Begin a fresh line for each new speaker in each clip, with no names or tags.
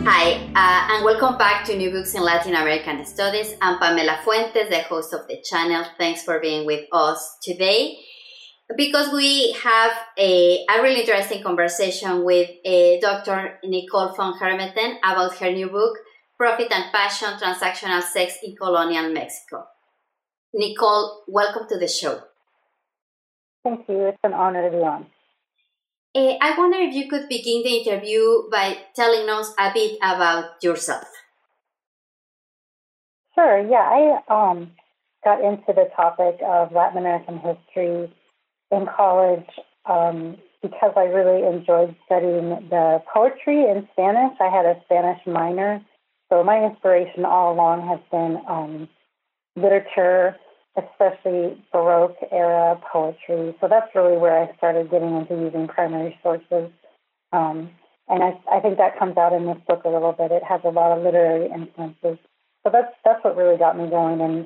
Hi, and welcome back to New Books in Latin American Studies. I'm Pamela Fuentes, the host of the channel. Thanks for being with us today, because we have a really interesting conversation with Dr. Nicole von Hermeten about her new book, Profit and Passion, Transactional Sex in Colonial Mexico. Nicole, welcome to the show.
Thank you. It's an honor to be on.
I wonder if you could begin the interview by telling us a bit about yourself.
Sure. Yeah, I got into the topic of Latin American history in college because I really enjoyed studying the poetry in Spanish. I had a Spanish minor, so my inspiration all along has been literature, especially Baroque era poetry. So that's really where I started getting into using primary sources. And I think that comes out in this book a little bit. It has a lot of literary influences. So that's what really got me going. And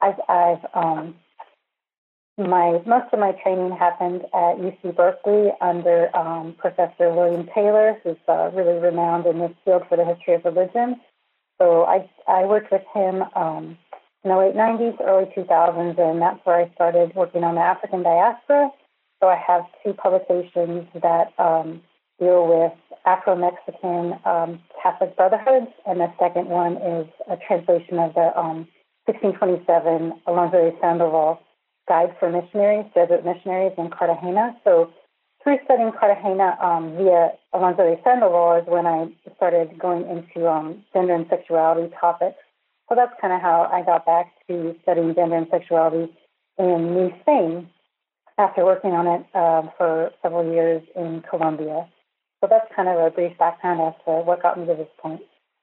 most of my training happened at UC Berkeley under Professor William Taylor, who's really renowned in this field for the history of religion. So I worked with him in the late 90s, early 2000s, and that's where I started working on the African diaspora. So I have two publications that deal with Afro-Mexican Catholic brotherhoods, and the second one is a translation of the 1627 Alonso de Sandoval Guide for Missionaries, Jesuit missionaries in Cartagena. So through studying Cartagena via Alonso de Sandoval is when I started going into gender and sexuality topics. So that's kind of how I got back to studying gender and sexuality in New Spain after working on it for several years in Colombia. So that's kind of a brief background as to what got me to this point.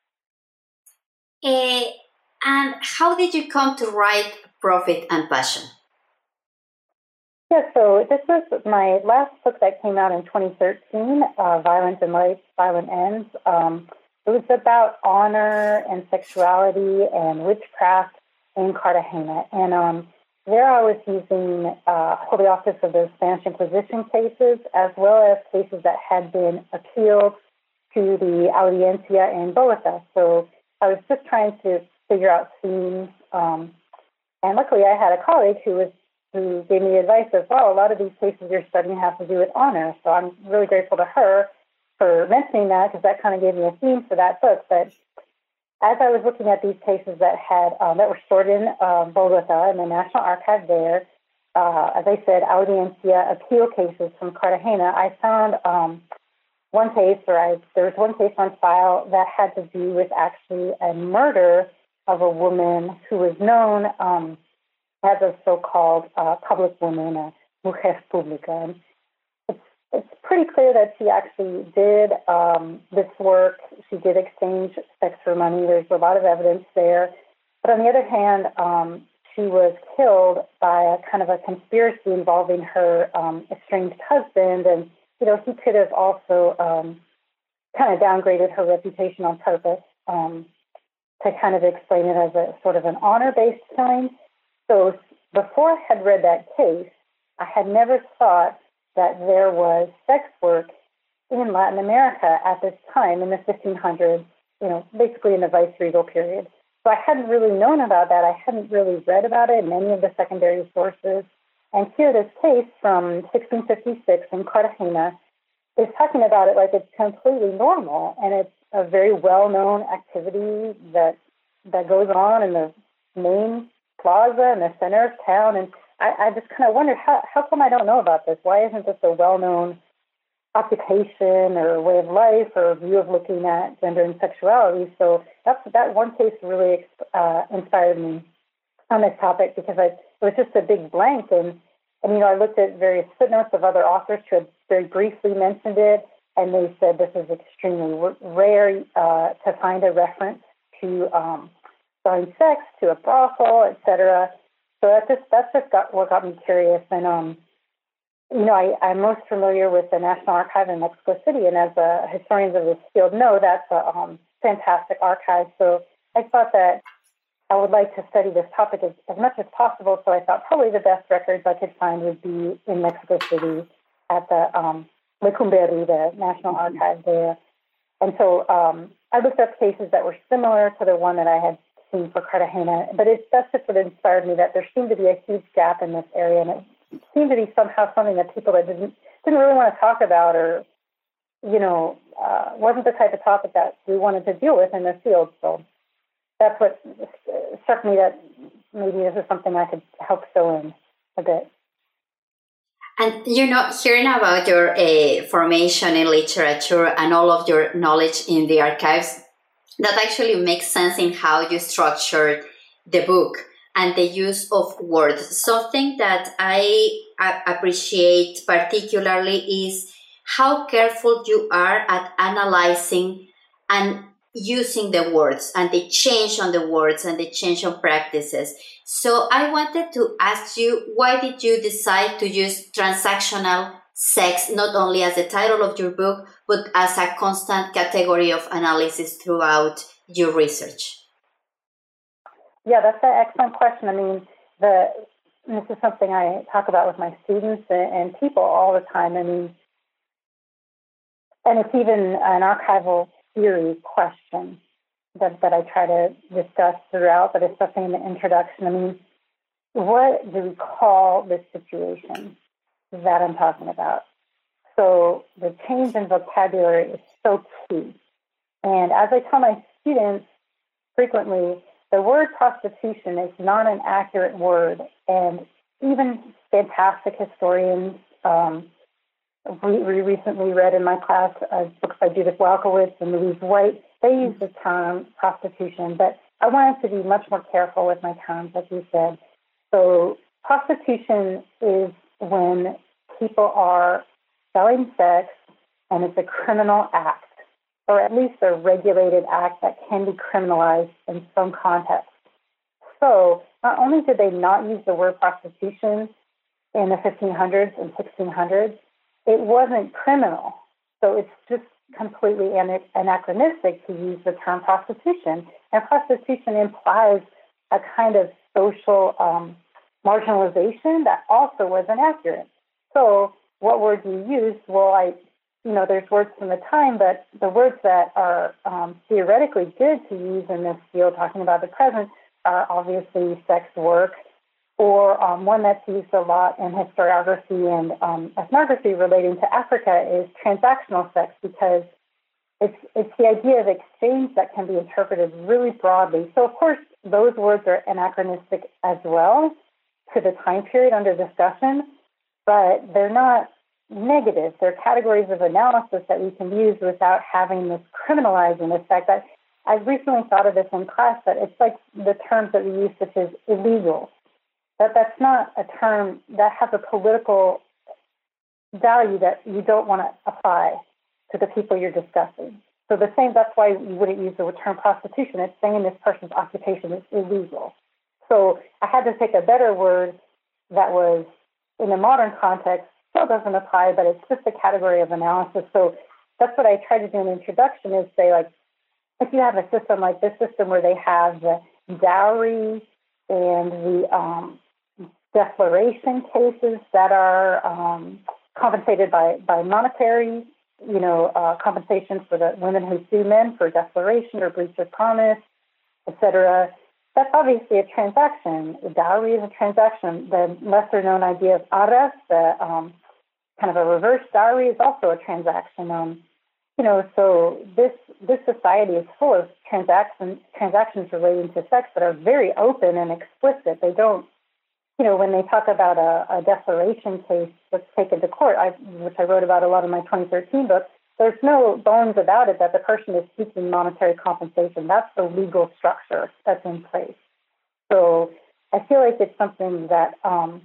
And how did you come to write Profit and Passion?
Yeah, so this was my last book that came out in 2013, Violence in Life, Violent Ends. It was about honor and sexuality and witchcraft in Cartagena. And there I was using Holy Office of the Spanish Inquisition cases, as well as cases that had been appealed to the Audiencia in Bogota. So I was just trying to figure out themes. And luckily I had a colleague who gave me advice of, well, a lot of these cases you're studying have to do with honor. So I'm really grateful to her for mentioning that, because that kind of gave me a theme for that book. But as I was looking at these cases that were stored in Bogota in the National Archive there, as I said, Audiencia appeal cases from Cartagena, I found there was one case on file that had to do with actually a murder of a woman who was known as a so-called public woman, a mujer pública. And it's pretty clear that she actually did this work. She did exchange sex for money. There's a lot of evidence there. But on the other hand, she was killed by a kind of a conspiracy involving her estranged husband. And, he could have also kind of downgraded her reputation on purpose to kind of explain it as a sort of an honor-based killing. So before I had read that case, I had never thought that there was sex work in Latin America at this time in the 1500s, basically in the viceregal period. So I hadn't really known about that. I hadn't really read about it in any of the secondary sources. And here, this case from 1656 in Cartagena is talking about it like it's completely normal, and it's a very well-known activity that goes on in the main plaza in the center of town. And I just kind of wondered, how come I don't know about this? Why isn't this a well-known occupation or way of life or view of looking at gender and sexuality? So that one case really inspired me on this topic, because it was just a big blank. And I looked at various footnotes of other authors who had very briefly mentioned it, and they said this is extremely rare to find a reference to selling sex, to a brothel, etc. So that's just what got me curious. And I'm most familiar with the National Archive in Mexico City, and as historians of this field know, that's a fantastic archive. So I thought that I would like to study this topic as much as possible. So I thought probably the best records I could find would be in Mexico City at the Lecumberri, the National Archive there. And so I looked up cases that were similar to the one that I had seen for Cartagena, but that's just what inspired me, that there seemed to be a huge gap in this area, and it seemed to be somehow something that people that didn't really want to talk about, or wasn't the type of topic that we wanted to deal with in the field. So that's what struck me, that maybe this is something I could help fill in a bit.
And, hearing about your formation in literature and all of your knowledge in the archives, that actually makes sense in how you structured the book and the use of words. Something that I appreciate particularly is how careful you are at analyzing and using the words, and the change on the words and the change on practices. So I wanted to ask you, why did you decide to use transactional sex not only as the title of your book, but as a constant category of analysis throughout your research?
Yeah, that's an excellent question. I mean, this is something I talk about with my students and people all the time. I mean, and it's even an archival theory question that I try to discuss throughout, but especially in the introduction. I mean, what do we call this situation that I'm talking about? So the change in vocabulary is so key. And as I tell my students frequently, the word prostitution is not an accurate word. And even fantastic historians, we recently read in my class books by Judith Walkowitz and Louise White. They use the term prostitution, but I wanted to be much more careful with my terms, as you said. So prostitution is when people are selling sex, and it's a criminal act, or at least a regulated act that can be criminalized in some context. So not only did they not use the word prostitution in the 1500s and 1600s, it wasn't criminal. So it's just completely anachronistic to use the term prostitution. And prostitution implies a kind of social marginalization that also was inaccurate. So what words you use? Well, there's words from the time, but the words that are theoretically good to use in this field, talking about the present, are obviously sex work, or one that's used a lot in historiography and ethnography relating to Africa is transactional sex, because it's the idea of exchange that can be interpreted really broadly. So, of course, those words are anachronistic as well to the time period under discussion, but they're not negative. They're categories of analysis that we can use without having this criminalizing effect. I've recently thought of this in class, that it's like the terms that we use, such as illegal. That's not a term that has a political value that you don't want to apply to the people you're discussing. So that's why you wouldn't use the term prostitution. It's saying this person's occupation is illegal. So I had to take a better word that was, in a modern context, still doesn't apply, but it's just a category of analysis. So that's what I try to do in the introduction, is say, like, if you have a system like this system where they have the dowry and the declaration cases that are compensated by monetary, compensation for the women who sue men for declaration or breach of promise, etc. That's obviously a transaction. Dowry is a transaction. The lesser-known idea of arras, the kind of a reverse dowry, is also a transaction. So this society is full of transactions relating to sex that are very open and explicit. They don't, when they talk about a declaration case that's taken to court, which I wrote about a lot in my 2013 book, there's no bones about it that the person is seeking monetary compensation. That's the legal structure that's in place. So I feel like it's something that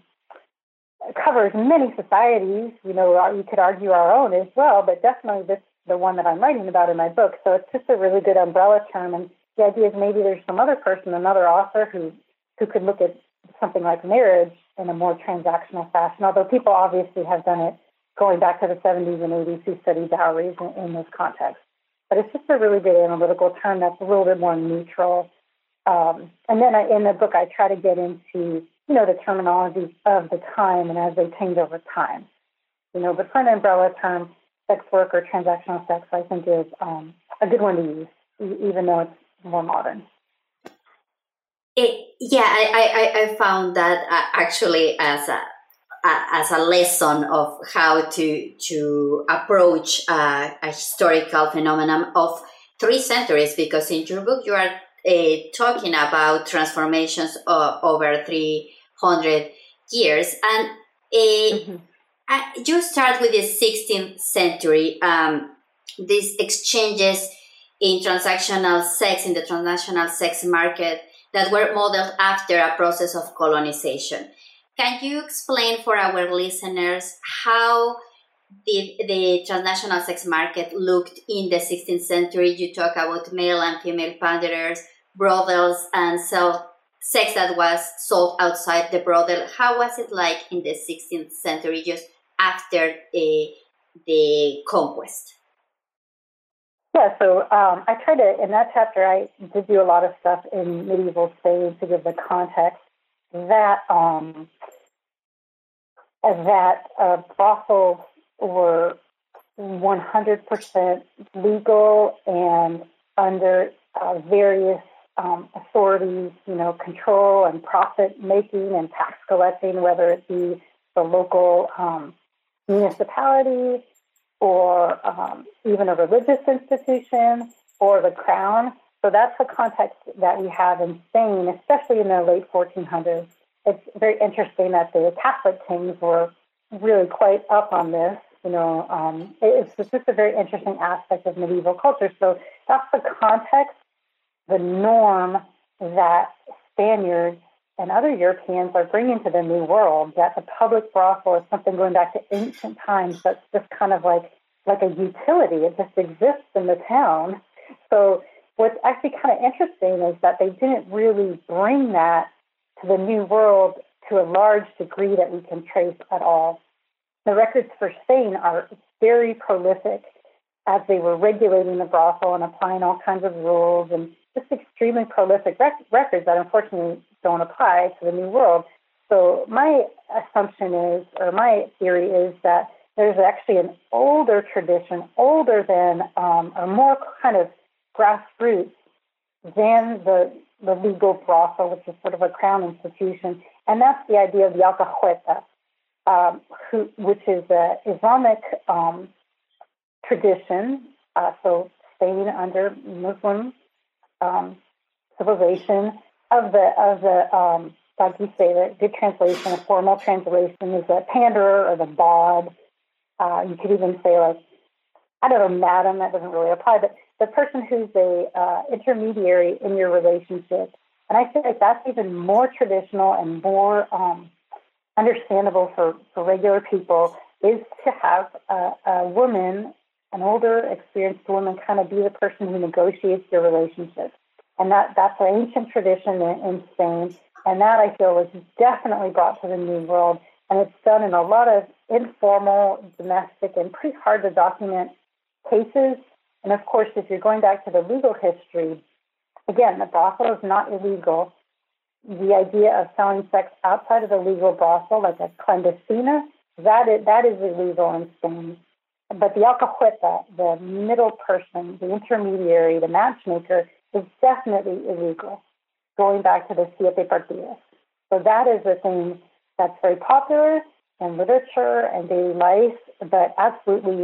covers many societies. You could argue our own as well, but definitely the one that I'm writing about in my book. So it's just a really good umbrella term. And the idea is maybe there's some other person, another author who could look at something like marriage in a more transactional fashion, although people obviously have done it going back to the 70s and 80s who studied dowries in this context. But it's just a really good analytical term that's a little bit more neutral. And then in the book, I try to get into, the terminology of the time and as they change over time. But for an umbrella term, sex work or transactional sex, I think is a good one to use, even though it's more modern.
I found that actually as a lesson of how to approach a historical phenomenon of 3 centuries, because in your book you are talking about transformations over 300 years, and you start with the 16th century, these exchanges in transactional sex, in the transnational sex market, that were modeled after a process of colonization. Can you explain for our listeners how the transnational sex market looked in the 16th century? You talk about male and female panders, brothels, and sex that was sold outside the brothel. How was it like in the 16th century, just after the conquest?
Yeah, so I tried to, in that chapter, I did do a lot of stuff in medieval Spain to give the context that brothels were 100% legal and under various authorities, control and profit making and tax collecting, whether it be the local municipality or even a religious institution or the crown. So that's the context that we have in Spain, especially in the late 1400s. It's very interesting that the Catholic kings were really quite up on this. It's just a very interesting aspect of medieval culture. So that's the context, the norm that Spaniards and other Europeans are bringing to the New World, that the public brothel is something going back to ancient times that's just kind of like a utility. It just exists in the town. So what's actually kind of interesting is that they didn't really bring that to the New World to a large degree that we can trace at all. The records for Spain are very prolific as they were regulating the brothel and applying all kinds of rules, and just extremely prolific records that unfortunately don't apply to the New World. So my assumption is, or my theory is, that there's actually an older tradition, older than, or more kind of grassroots than the legal brothel, which is sort of a crown institution. And that's the idea of the alcahueta, which is an Islamic tradition. So Spain under Muslim civilization of the like you say, the good translation, a formal translation is the panderer or the bawd. You could even say, like, I don't know, madam, that doesn't really apply, but the person who's a intermediary in your relationship. And I feel like that's even more traditional and more understandable for regular people, is to have a woman, an older, experienced woman, kind of be the person who negotiates your relationship. And that's an ancient tradition in Spain. And that, I feel, was definitely brought to the New World. And it's done in a lot of informal, domestic, and pretty hard to document cases. And of course, if you're going back to the legal history, again, the brothel is not illegal. The idea of selling sex outside of the legal brothel, like a clandestina, that is illegal in Spain. But the alcahueta, the middle person, the intermediary, the matchmaker, is definitely illegal, going back to the siete partidas. So that is a thing that's very popular in literature and daily life, but absolutely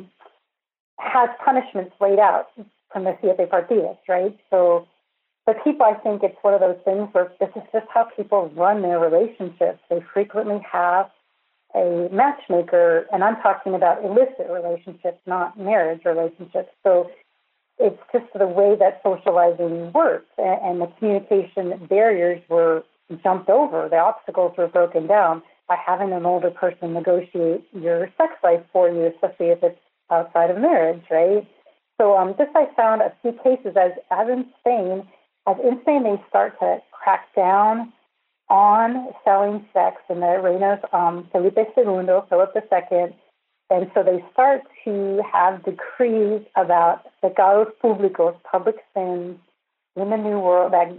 has punishments laid out from the siete partidas, right? So for people, I think it's one of those things where this is just how people run their relationships. They frequently have a matchmaker, and I'm talking about illicit relationships, not marriage relationships. So it's just the way that socializing works, and the communication barriers were jumped over. The obstacles were broken down by having an older person negotiate your sex life for you, especially if it's outside of marriage, right? So this I found a few cases as in Spain. As in Spain, they start to crack down on selling sex in the reign of Felipe II, Philip II. And so they start to have decrees about pecados públicos, public sins, in the New World that,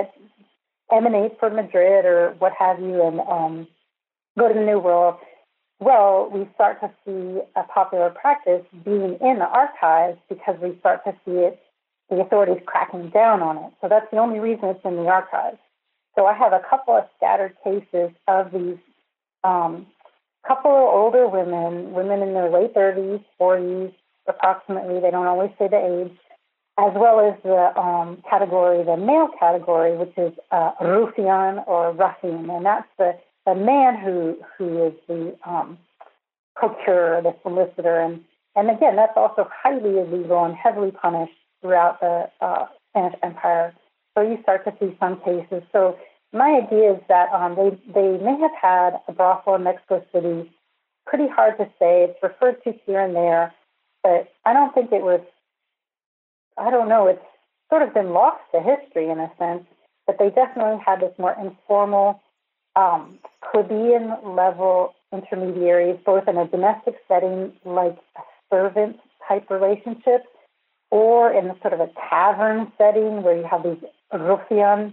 emanate from Madrid or what have you, and go to the New World. well, we start to see a popular practice being in the archives because we start to see it, the authorities cracking down on it. So that's the only reason it's in the archives. So I have a couple of scattered cases of these couple of older women in their late 30s, 40s, approximately. They don't always say the age, as well as the category, the male category, which is ruffian or ruffian, and that's the man who is the procurer, the solicitor, and again, that's also highly illegal and heavily punished throughout the Spanish Empire. So you start to see some cases. So my idea is that they may have had a brothel in Mexico City. Pretty hard to say. It's referred to here and there, but I don't think it was. I don't know. It's sort of been lost to history in a sense. But they definitely had this more informal, plebeian level intermediaries, both in a domestic setting like a servant type relationship, or in a sort of a tavern setting where you have these ruffianes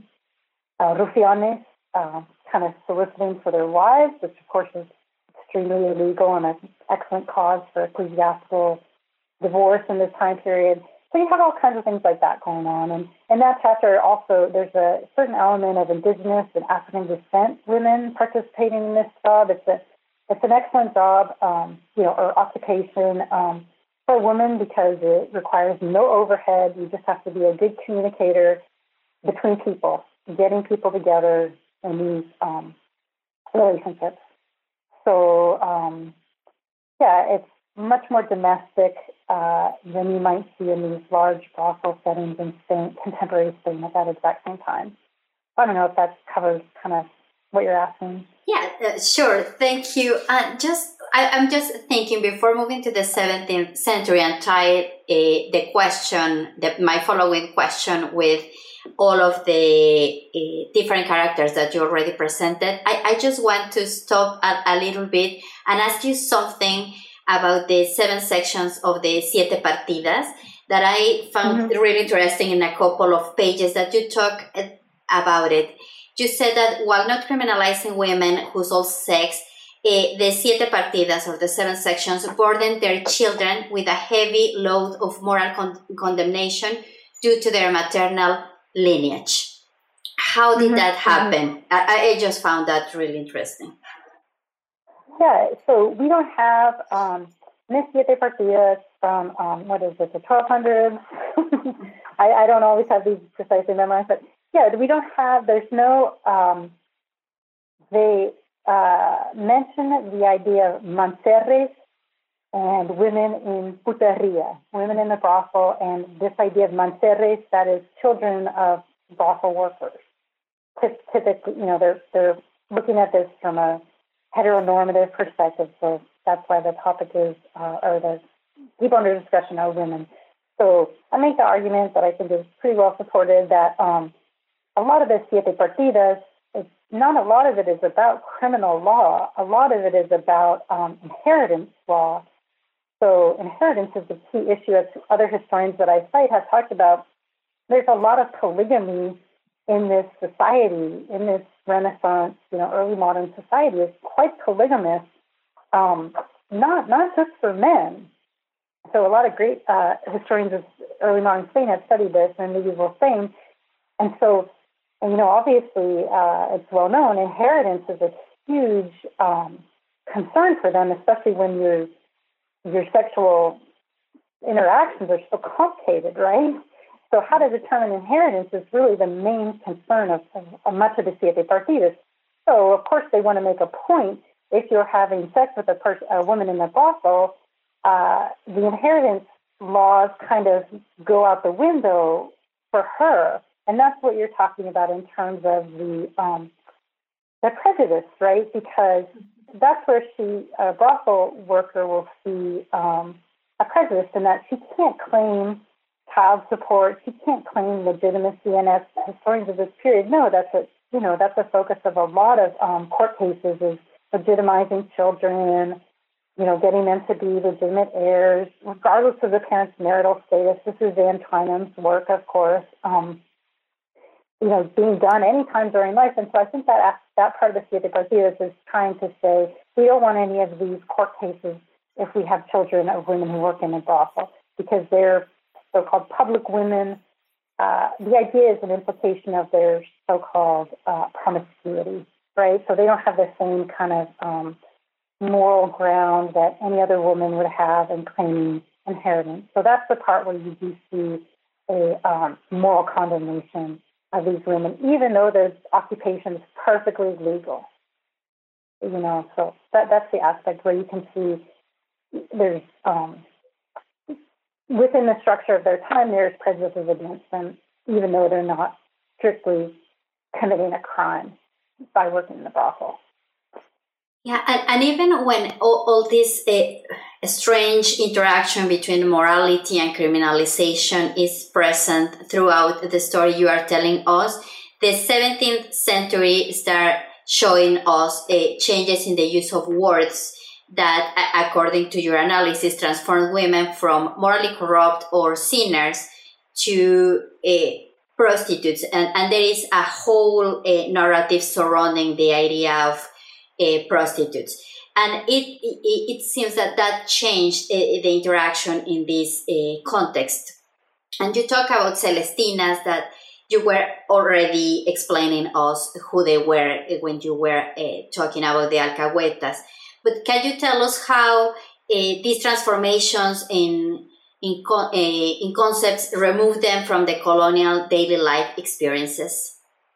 kind of soliciting for their wives, which of course is extremely illegal and an excellent cause for ecclesiastical divorce in this time period. So you have all kinds of things like that going on. And in that chapter also, there's a certain element of indigenous and African descent women participating in this job. It's an excellent job, or occupation for a woman because it requires no overhead. You just have to be a good communicator between people, getting people together in these relationships. So, it's much more domestic than you might see in these large brothel settings in Spain, contemporary Spain at that exact same time. I don't know if that covers kind of what you're asking.
Yeah, sure. Thank you. I'm just thinking before moving to the 17th century and try my following question with all of the different characters that you already presented. I just want to stop a little bit and ask you something about the 7 sections of the Siete Partidas that I found really interesting in a couple of pages that you talk about it. You said that while not criminalizing women who sold sex, the Siete Partidas, or the 7 sections, burden their children with a heavy load of moral condemnation due to their maternal lineage. How did that happen? I just found that really interesting.
Yeah, so we don't have Siete Partidas from, what is it, the 1200s? I don't always have these precisely memorized, but yeah, we don't have, there's no, they mention the idea of mancerres and women in puteria, women in the brothel, and this idea of mancerres, that is children of brothel workers. Typically, they're looking at this from a heteronormative perspective, so that's why the topic is, or the people under discussion are women. So I make the argument that I think is pretty well supported that a lot of the Siete Partidas, not a lot of it is about criminal law. A lot of it is about inheritance law. So inheritance is the key issue, as other historians that I cite have talked about. There's a lot of polygamy in this society, in this Renaissance, early modern society is quite polygamous, not just for men. So a lot of great historians of early modern Spain have studied this in medieval Spain. And so, obviously it's well known, inheritance is a huge concern for them, especially when your sexual interactions are so complicated, right? So how to determine inheritance is really the main concern of much of the Siete Partidas. So, of course, they want to make a point. If you're having sex with a woman in the brothel, the inheritance laws kind of go out the window for her. And that's what you're talking about in terms of the prejudice, right? Because that's where a brothel worker will see a prejudice in that she can't claim child support, she can't claim legitimacy. And as historians of this period know, that's a focus of a lot of court cases, is legitimizing children, getting them to be legitimate heirs, regardless of the parents' marital status. This is Van Twynam's work, of course. being done anytime during life. And so I think that part of the Siete Partidas is trying to say we don't want any of these court cases if we have children of women who work in a brothel, because they're so-called public women. The idea is an implication of their so-called promiscuity, right? So they don't have the same kind of moral ground that any other woman would have in claiming inheritance. So that's the part where you do see a moral condemnation of these women, even though their occupation is perfectly legal. So that's the aspect where you can see there's within the structure of their time, there's prejudices against them, even though they're not strictly committing a crime by working in the brothel.
Yeah, and even when all this strange interaction between morality and criminalization is present throughout the story you are telling us, the 17th century start showing us changes in the use of words that, according to your analysis, transformed women from morally corrupt or sinners to prostitutes. And there is a whole narrative surrounding the idea of prostitutes. And it seems that changed the interaction in this context. And you talk about Celestinas, that you were already explaining us who they were when you were talking about the alcahuetas. But can you tell us how these transformations in concepts remove them from the colonial daily life experiences?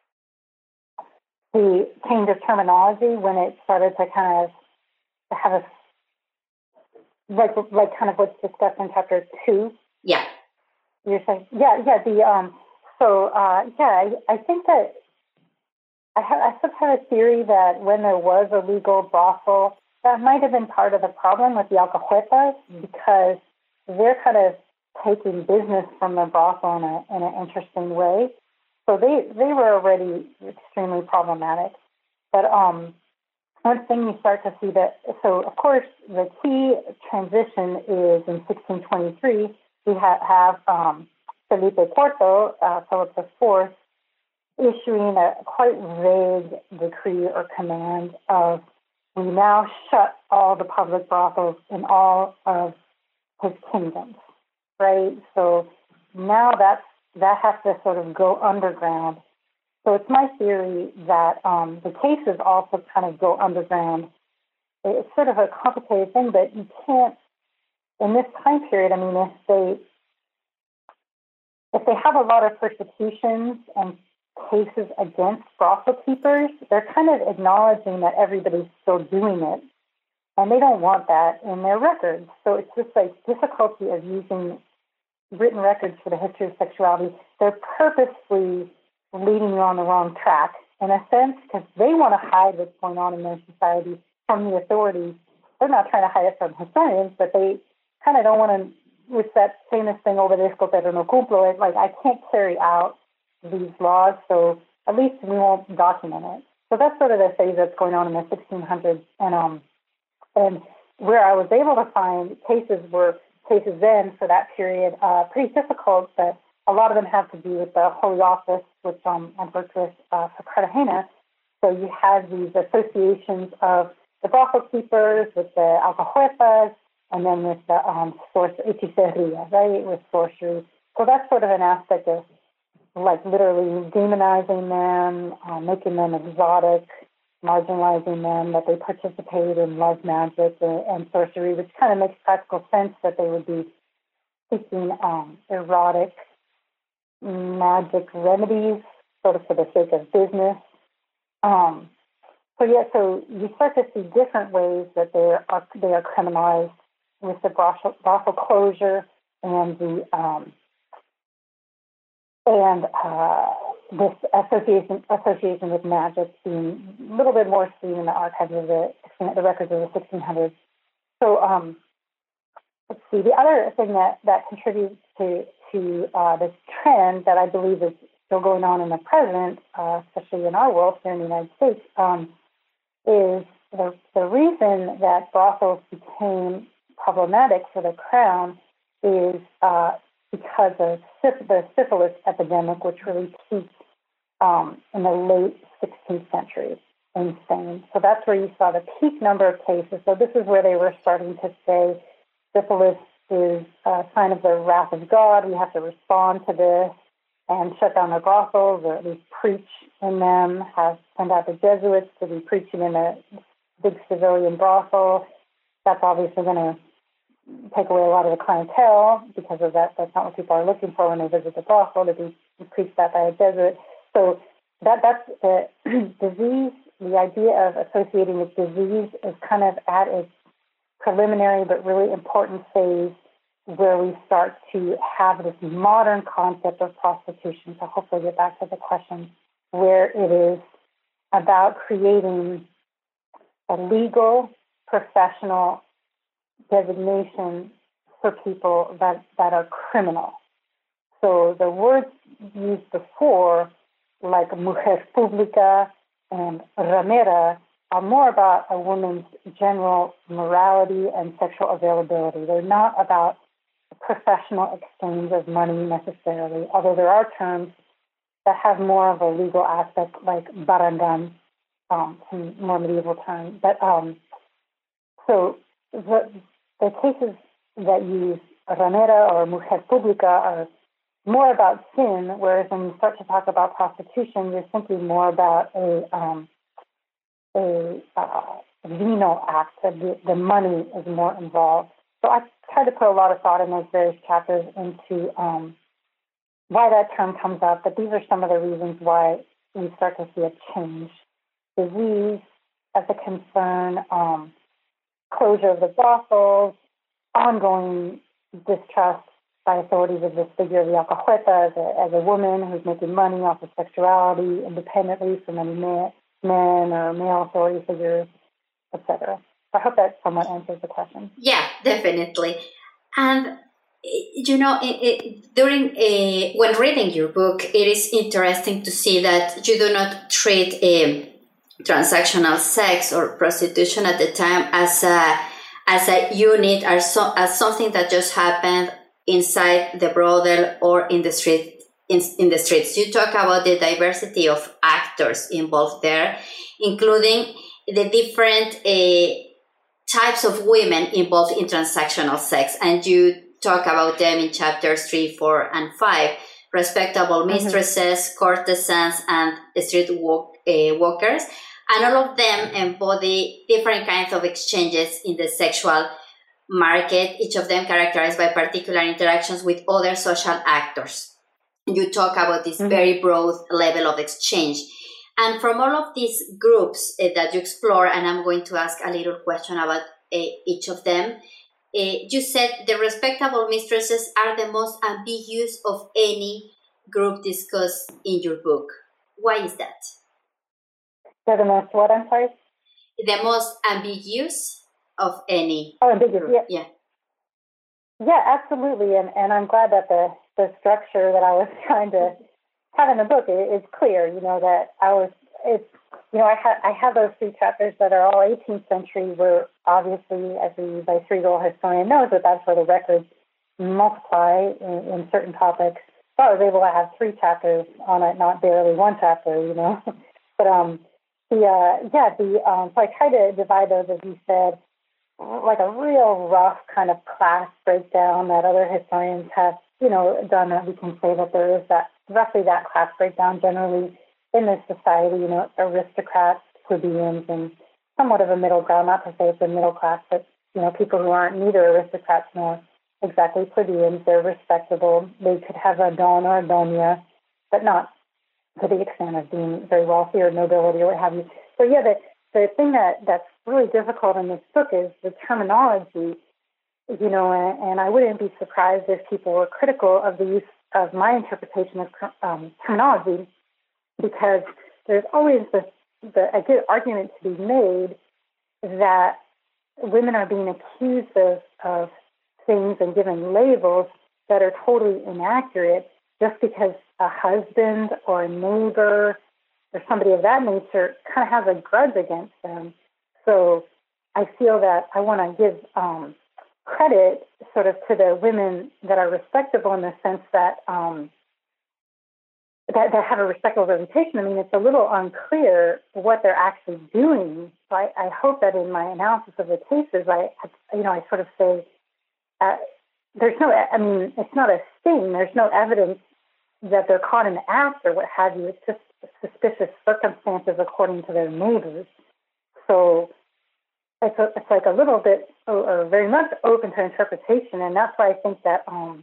The change of terminology when it started to kind of have like kind of what's discussed in chapter 2.
Yeah.
You're saying, yeah. I think that I sort of have a theory that when there was a legal brothel, that might have been part of the problem with the alcahuetas, because they're kind of taking business from the brothel in an interesting way. So they were already extremely problematic. But one thing you start to see that, so of course the key transition is in 1623, we have Felipe Porto, Philip IV, issuing a quite vague decree or command of, we now shut all the public brothels in all of his kingdoms, right? So now that has to sort of go underground. So it's my theory that the cases also kind of go underground. It's sort of a complicated thing, but you can't, in this time period, I mean, if they have a lot of persecutions and cases against brothel keepers, they're kind of acknowledging that everybody's still doing it, and they don't want that in their records. So it's just like difficulty of using written records for the history of sexuality. They're purposely leading you on the wrong track, in a sense, because they want to hide what's going on in their society from the authorities. They're not trying to hide it from historians, but they kind of don't want to, with that famous thing, obedezco pero no cumplo, it's like, I can't carry out these laws, so at least we won't document it. So that's sort of the phase that's going on in the 1600s. And where I was able to find cases then for that period, pretty difficult, but a lot of them have to do with the Holy Office, which I worked with for Cartagena. So you had these associations of the brothel keepers with the alcahuetas, and then with the hechiceria, right, with sorcery. So that's sort of an aspect of, like, literally demonizing them, making them exotic, marginalizing them, that they participate in love magic and sorcery, which kind of makes practical sense that they would be seeking erotic magic remedies, sort of for the sake of business. So you start to see different ways that they are criminalized, with the brothel closure and this association with magic being a little bit more seen in the archives of the records of the 1600s. So let's see. The other thing that contributes to this trend that I believe is still going on in the present, especially in our world here in the United States, is the reason that brothels became problematic for the crown is because of the syphilis epidemic, which really peaked in the late 16th century in Spain. So that's where you saw the peak number of cases. So this is where they were starting to say syphilis is a sign of the wrath of God. We have to respond to this and shut down the brothels, or at least preach in them, have sent out the Jesuits to be preaching in a big civilian brothel. That's obviously going to take away a lot of the clientele because of that. That's not what people are looking for when they visit the brothel, to be preached at by a Jesuit. So that's the disease. The idea of associating with disease is kind of at its preliminary but really important phase where we start to have this modern concept of prostitution. So hopefully get back to the question, where it is about creating a legal, professional designation for people that are criminal. So the words used before, like mujer pública and ramera, are more about a woman's general morality and sexual availability. They're not about professional exchange of money necessarily, although there are terms that have more of a legal aspect, like barangay, some more medieval terms. But so the cases that use ramera or mujer pública are more about sin, whereas when you start to talk about prostitution, you're simply more about a venal act. The money is more involved. So I tried to put a lot of thought in those various chapters into why that term comes up, but these are some of the reasons why we start to see a change. Disease as a concern, closure of the brothels, ongoing distrust by authorities of this figure of the alcahueta as a woman who's making money off of sexuality independently from any men or male authority figures, etc. I hope that somewhat answers the question.
Yeah, definitely. And during when reading your book, it is interesting to see that you do not treat transactional sex or prostitution at the time as a unit or as something that just happened inside the brothel or in the street. In the streets, you talk about the diversity of actors involved there, including the different types of women involved in transactional sex, and you talk about them in chapters 3, 4, and 5: respectable mistresses, courtesans, and street walkers, and all of them embody different kinds of exchanges in the sexual market, each of them characterized by particular interactions with other social actors. You talk about this very broad level of exchange. And from all of these groups that you explore, and I'm going to ask a little question about each of them, you said the respectable mistresses are the most ambiguous of any group discussed in your book. Why is that?
They're the most what, I'm sorry?
The most ambiguous of any
ambiguous,
group. Yeah.
Yeah, absolutely. And I'm glad that the structure that I was trying to have in the book is clear, that I have those 3 chapters that are all 18th century, where obviously, as the viceregal historian knows, that's where the records multiply in certain topics. So I was able to have 3 chapters on it, not barely 1 chapter, But so I try to divide those, as you said, like a real rough kind of class breakdown that other historians have, done. We can say that there is roughly that class breakdown generally in this society, aristocrats, plebeians, and somewhat of a middle ground, not to say it's a middle class, but, people who aren't neither aristocrats nor exactly plebeians. They're respectable. They could have a don or a doña, but not to the extent of being very wealthy or nobility or what have you. So yeah, the thing that's really difficult in this book is the terminology, and I wouldn't be surprised if people were critical of the use of my interpretation of terminology, because there's always a good argument to be made that women are being accused of things and given labels that are totally inaccurate just because a husband or a neighbor or somebody of that nature kind of has a grudge against them. So I feel that I want to give credit sort of to the women that are respectable, in the sense that that have a respectable reputation. I mean, it's a little unclear what they're actually doing. So I hope that in my analysis of the cases, I sort of say, there's no, I mean, it's not a sting. There's no evidence that they're caught in the act or what have you. It's just suspicious circumstances according to their neighbors. So it's like a little bit, or very much open to interpretation, and that's why I think that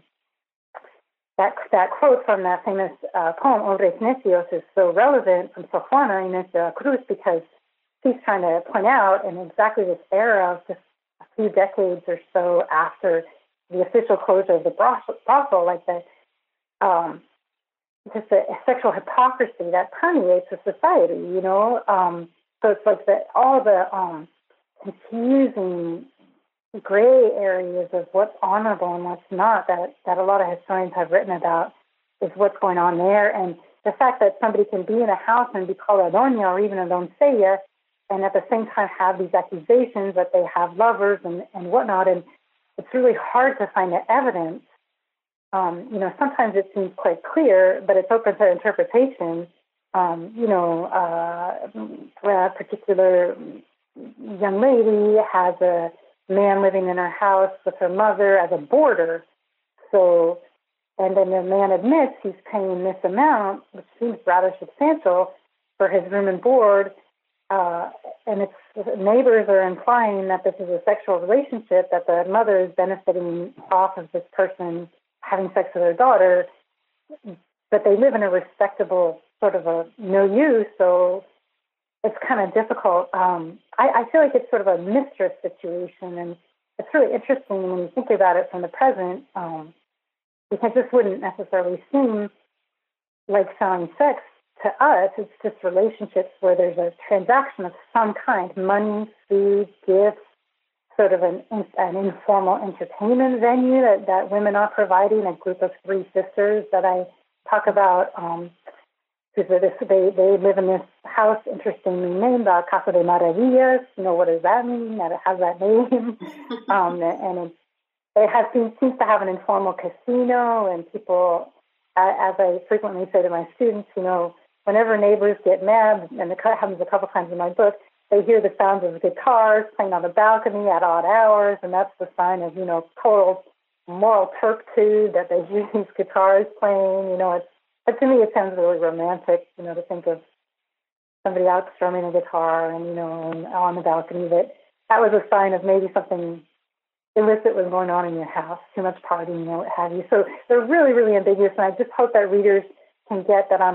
that quote from that famous poem Hombres Necios is so relevant from Sor Juana Inés de la Cruz, because she's trying to point out in exactly this era of just a few decades or so after the official closure of the brothel, like the just a sexual hypocrisy that permeates the society, you know. So it's like all the confusing gray areas of what's honorable and what's not that a lot of historians have written about is what's going on there. And the fact that somebody can be in a house and be called a doña or even a doncella, and at the same time have these accusations that they have lovers and whatnot. And it's really hard to find the evidence. Sometimes it seems quite clear, but it's open to interpretation. A particular young lady has a man living in her house with her mother as a boarder. So, and then the man admits he's paying this amount, which seems rather substantial, for his room and board. And it's neighbors are implying that this is a sexual relationship, that the mother is benefiting off of this person having sex with her daughter, but they live in a respectable sort of a milieu, so it's kind of difficult. I feel like it's sort of a mistress situation, and it's really interesting when you think about it from the present, because this wouldn't necessarily seem like selling sex to us. It's just relationships where there's a transaction of some kind, money, food, gifts, sort of an informal entertainment venue that women are providing, a group of three sisters that I talk about. They live in this house, interestingly named Casa de Maravillas. You know, what does that mean? That it has that name. And it seems to have an informal casino, and people, as I frequently say to my students, whenever neighbors get mad, and it happens a couple times in my book, they hear the sounds of guitars playing on the balcony at odd hours, and that's the sign of, total moral turpitude that they hear these guitars playing. But to me, it sounds really romantic, to think of somebody out strumming a guitar and, on the balcony, that was a sign of maybe something illicit was going on in your house, too much partying, what have you. So they're really, really ambiguous, and I just hope that readers can get that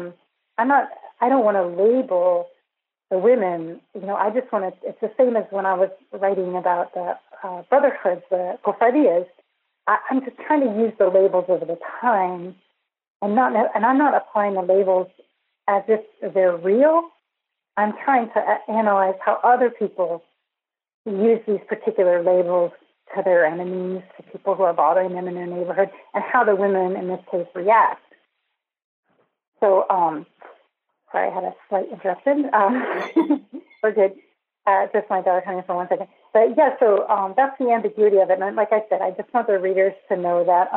I don't want to label the women. I just want to, it's the same as when I was writing about the brotherhoods, the cofradías. I'm just trying to use the labels over the time, and I'm not applying the labels as if they're real. I'm trying to analyze how other people use these particular labels to their enemies, to people who are bothering them in their neighborhood, and how the women in this case react. So, sorry, I had a slight interruption. We're good. Just my daughter coming in for 1 second. But yeah, so that's the ambiguity of it. And like I said, I just want the readers to know that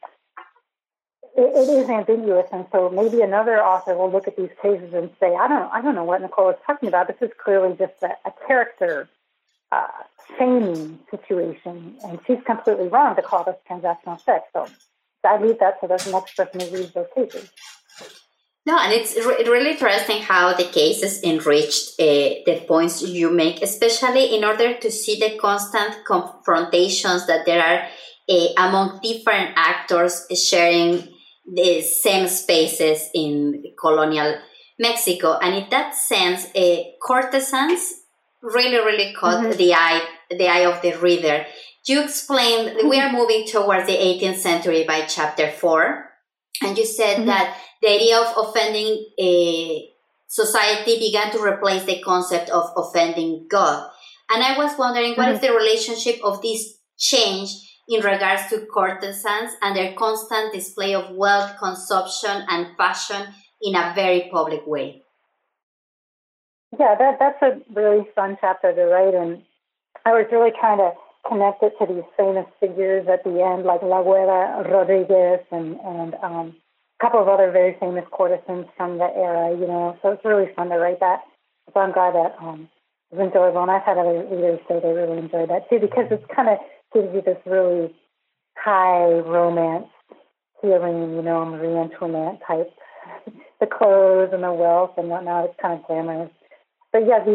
it is ambiguous. And so maybe another author will look at these cases and say, I don't know what Nicole is talking about. This is clearly just a character shaming situation. And she's completely wrong to call this transactional sex. So I leave that to the next person who reads those cases.
No, and it's really interesting how the cases enriched the points you make, especially in order to see the constant confrontations that there are among different actors sharing the same spaces in colonial Mexico. And in that sense, courtesans really, really caught the eye of the reader. You explained we are moving towards the 18th century by chapter 4. And you said that the idea of offending a society began to replace the concept of offending God. And I was wondering, what is the relationship of this change in regards to courtesans and their constant display of wealth, consumption, and fashion in a very public way?
Yeah, that's a really fun chapter to write. And I was really trying to connect it to these famous figures at the end, like La Güera Rodriguez and couple of other very famous courtesans from the era, so it's really fun to write that. So I'm glad that it was enjoyable, and I've had other readers say they really enjoyed that too, because it's kind of gives you this really high romance feeling, Marie Antoinette type, the clothes and the wealth and whatnot. It's kind of glamorous. But yeah,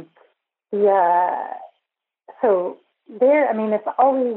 so there, I mean, it's always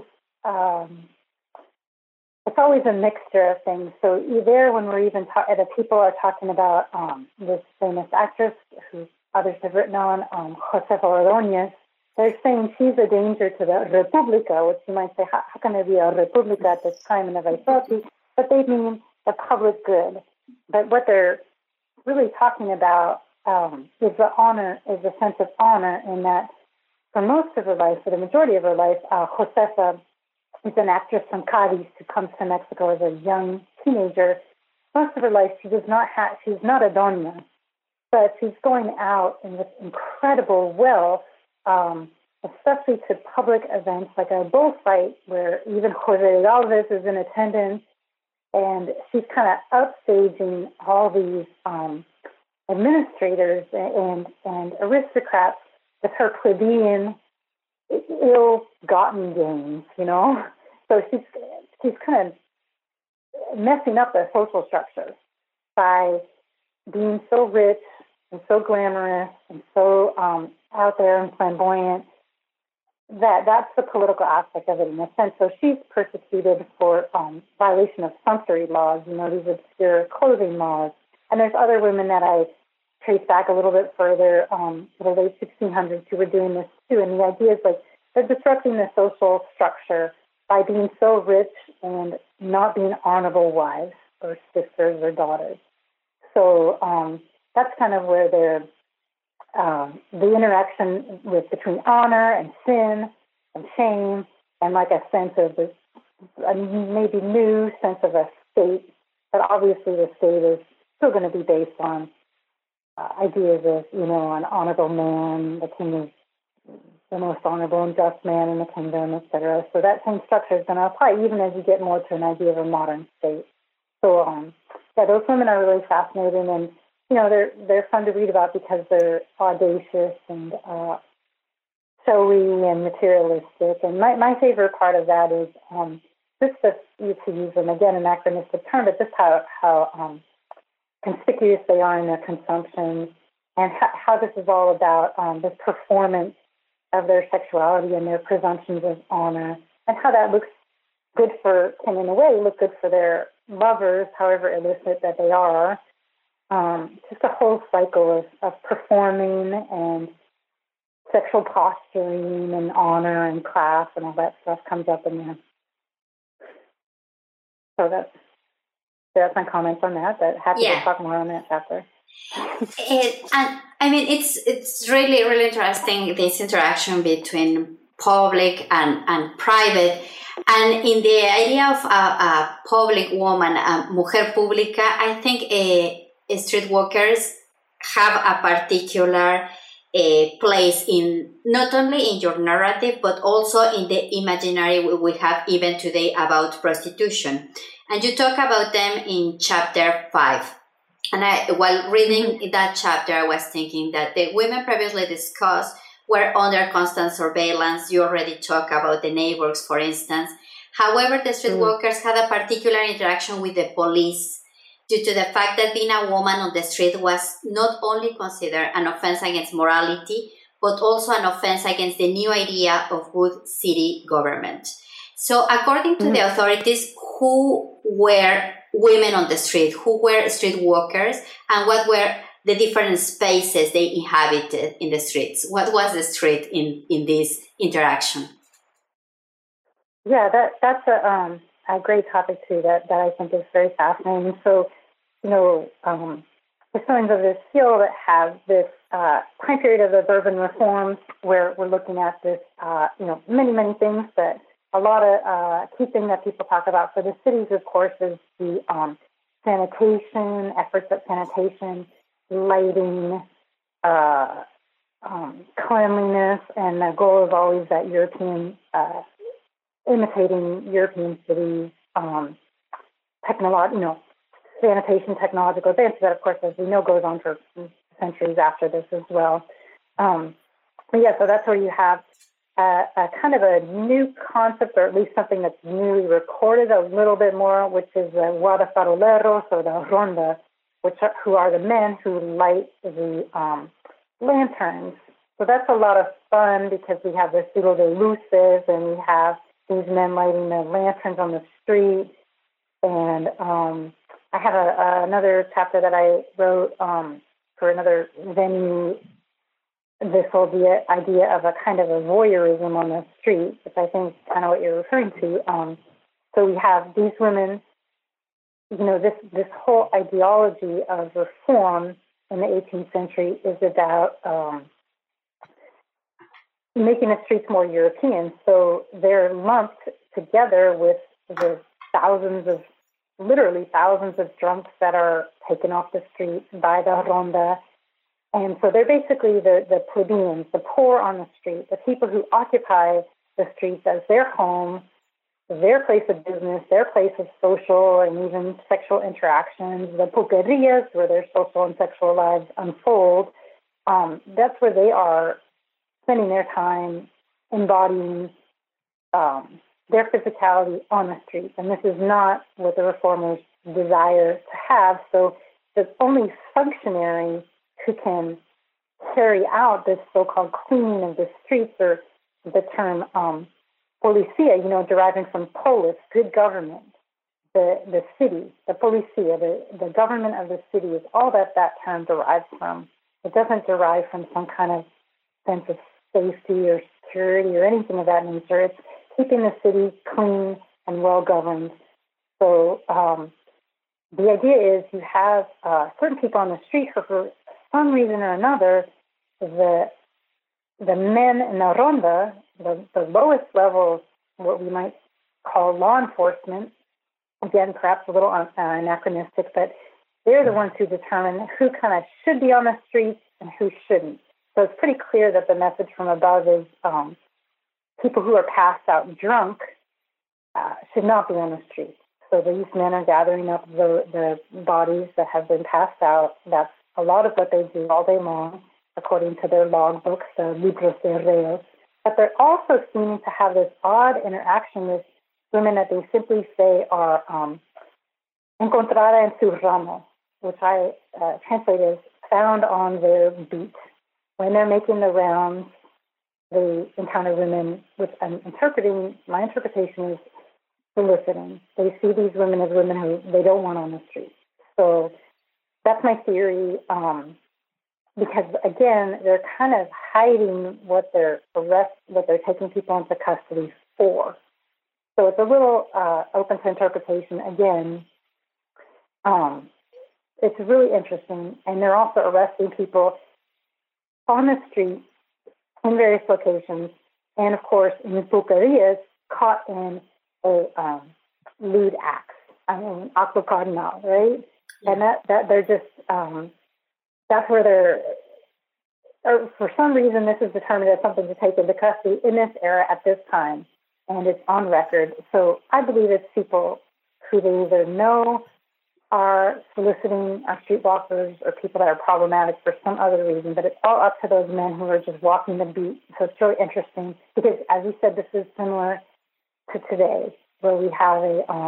a mixture of things. So there, when we're even the people are talking about this famous actress who others have written on, Josefa Ordóñez, they're saying she's a danger to the República, which you might say, how can there be a República at this time in the Viceroy? But they mean the public good. But what they're really talking about is the sense of honor, in that for most of her life, for the majority of her life, Josefa is an actress from Cadiz who comes to Mexico as a young teenager. Most of her life, she's not a doña, but she's going out in this incredible wealth, especially to public events like a bullfight where even Jose Galvez is in attendance, and she's kind of upstaging all these administrators and aristocrats with her plebeian, ill-gotten gains, So she's kind of messing up their social structure by being so rich and so glamorous and so out there and flamboyant. That's the political aspect of it, in a sense. So she's persecuted for violation of sumptuary laws, these obscure clothing laws. And there's other women that I trace back a little bit further, to the late 1600s, who were doing this too. And the idea is like they're disrupting the social structure by being so rich and not being honorable wives or sisters or daughters. So that's kind of where the interaction between honor and sin and shame, and like a sense of this maybe new sense of a state, but obviously the state is still going to be based on ideas of, an honorable man, the king is the most honorable and just man in the kingdom, etc. So that same structure is going to apply even as you get more to an idea of a modern state. So, those women are really fascinating, and they're fun to read about because they're audacious and showy and materialistic. And my favorite part of that is just to use them, again, anachronistic term, but just how conspicuous they are in their consumption, and how this is all about the performance of their sexuality and their presumptions of honor, and how that can in a way look good for their lovers, however illicit that they are. Just a whole cycle of performing and sexual posturing and honor and class and all that stuff comes up in there. So that's my comments on that. But happy to talk more on that chapter.
And I mean, it's really, really interesting, this interaction between public and private. And in the idea of a public woman, a mujer pública, I think streetwalkers have a particular place in not only in your narrative, but also in the imaginary we have even today about prostitution. And you talk about them in chapter 5. And while reading that chapter, I was thinking that the women previously discussed were under constant surveillance. You already talked about the neighbors, for instance. However, the streetwalkers had a particular interaction with the police due to the fact that being a woman on the street was not only considered an offense against morality, but also an offense against the new idea of good city government. So according to the authorities, who were women on the street, who were streetwalkers, and what were the different spaces they inhabited in the streets? What was the street in this interaction?
Yeah, that's a great topic too that I think is very fascinating. So, historians of this field have this time period of the Bourbon reforms where we're looking at this, many, many things, but a lot of key thing that people talk about for the cities, of course, is the sanitation, efforts at sanitation, lighting, cleanliness, and the goal is always that imitating European cities, sanitation technological advances that, of course, as we know, goes on for centuries after this as well. But yeah, so that's where you have a kind of a new concept, or at least something that's newly recorded a little bit more, which is the guardafaroleros, or the ronda, who are the men who light the lanterns. So that's a lot of fun because we have the Ciro de Luces, and we have these men lighting the lanterns on the street. And I have another chapter that I wrote for another venue, this whole idea of a kind of a voyeurism on the street, which I think is kind of what you're referring to. So we have these women, this whole ideology of reform in the 18th century is about making the streets more European. So they're lumped together with the literally thousands of drunks that are taken off the street by the ronda. And so they're basically the plebeians, the poor on the street, the people who occupy the streets as their home, their place of business, their place of social and even sexual interactions, the pulquerias, where their social and sexual lives unfold. That's where they are spending their time embodying their physicality on the streets. And this is not what the reformers desire to have. So the only functionary who can carry out this so-called cleaning of the streets, or the term policia, deriving from polis, good government, the city, the policia, the government of the city is all that term derives from. It doesn't derive from some kind of sense of safety or security or anything of that nature. It's keeping the city clean and well-governed. So the idea is you have certain people on the street who, for some reason or another, the men in the ronda, the lowest level of what we might call law enforcement, again, perhaps a little anachronistic, but they're the ones who determine who kind of should be on the streets and who shouldn't. So it's pretty clear that the message from above is people who are passed out drunk should not be on the street. So these men are gathering up the bodies that have been passed out. That's a lot of what they do all day long, according to their logbooks, the libros de reos. But they're also seen to have this odd interaction with women that they simply say are encontrada en su ramo, which I translate as found on their beat. When they're making the rounds, they encounter women, which my interpretation is soliciting. They see these women as women who they don't want on the street. So that's my theory, because again, they're kind of hiding what they're taking people into custody for. So it's a little open to interpretation. Again, it's really interesting, and they're also arresting people on the street in various locations, and of course in the pulquerias, caught in a lewd acts. Acto carnal, right? Yeah. And that they're just that's where they're. Or for some reason, this is determined as something to take into custody in this era at this time, and it's on record. So I believe it's people who they either know are soliciting our streetwalkers or people that are problematic for some other reason, but it's all up to those men who are just walking the beat. So it's really interesting because, as you said, this is similar to today, where we have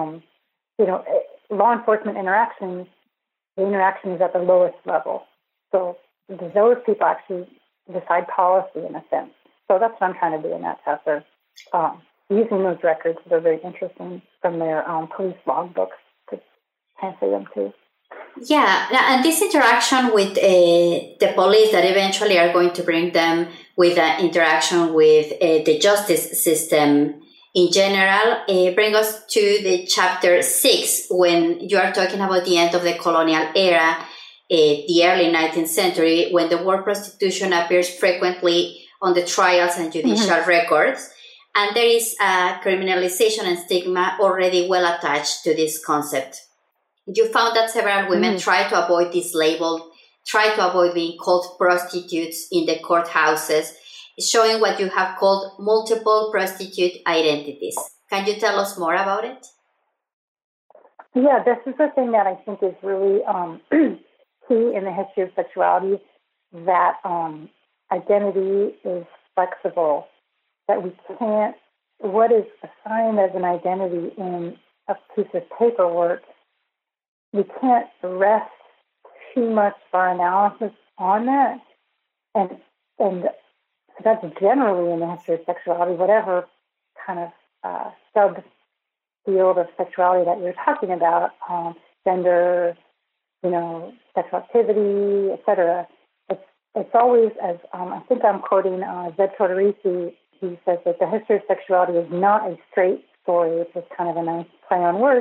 law enforcement interactions. The interaction is at the lowest level. So those people actually decide policy in a sense. So that's what I'm trying to do in that chapter, using those records that are very interesting from their police logbooks to translate them too.
Yeah, and this interaction with the police that eventually are going to bring them with an interaction with the justice system in general, bring us to the chapter 6, when you are talking about the end of the colonial era, the early 19th century, when the word prostitution appears frequently on the trials and judicial records. And there is a criminalization and stigma already well attached to this concept. You found that several women try to avoid this label, try to avoid being called prostitutes in the courthouses, showing what you have called multiple prostitute identities. Can you tell us more about it?
Yeah, this is the thing that I think is really key in the history of sexuality, that identity is flexible, that we can't, what is assigned as an identity in a piece of paperwork, we can't rest too much of our analysis on that. And so that's generally in the history of sexuality, whatever kind of sub field of sexuality that you're talking about, gender, sexual activity, etc. It's always, as I think I'm quoting Zed Tortorisi, he says that the history of sexuality is not a straight story, which is kind of a nice play on words.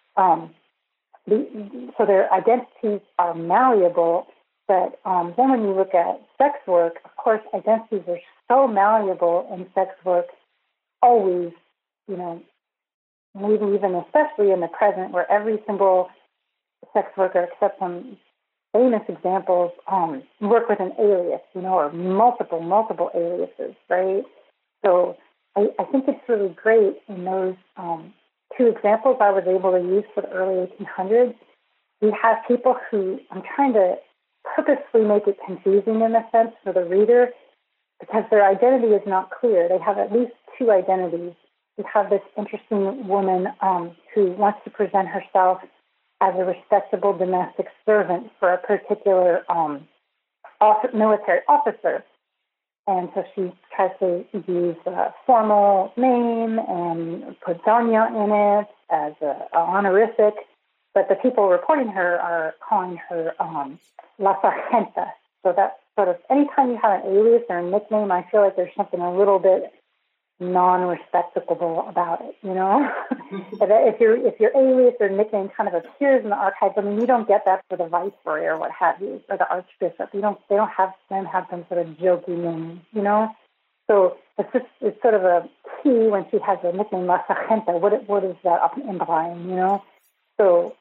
So their identities are malleable, but then when you look at sex work, of course, identities are so malleable in sex work, always, maybe even especially in the present, where every single sex worker, except some famous examples, work with an alias, or multiple aliases, right? So I think it's really great in those two examples I was able to use for the early 1800s. We have people who, I'm trying to purposely make it confusing in a sense for the reader, because their identity is not clear. They have at least two identities. We have this interesting woman who wants to present herself as a respectable domestic servant for a particular military officer. And so she tries to use a formal name and put Doña in it as an honorific, but the people reporting her are calling her La Sargenta. So that's sort of, anytime you have an alias or a nickname, I feel like there's something a little bit non-respectable about it, if your alias or nickname kind of appears in the archives, I mean, you don't get that for the viceroy or what have you, or the archbishop. They don't have some sort of jokey name, So it's sort of a key when she has a nickname La Sargenta. What is that implying, So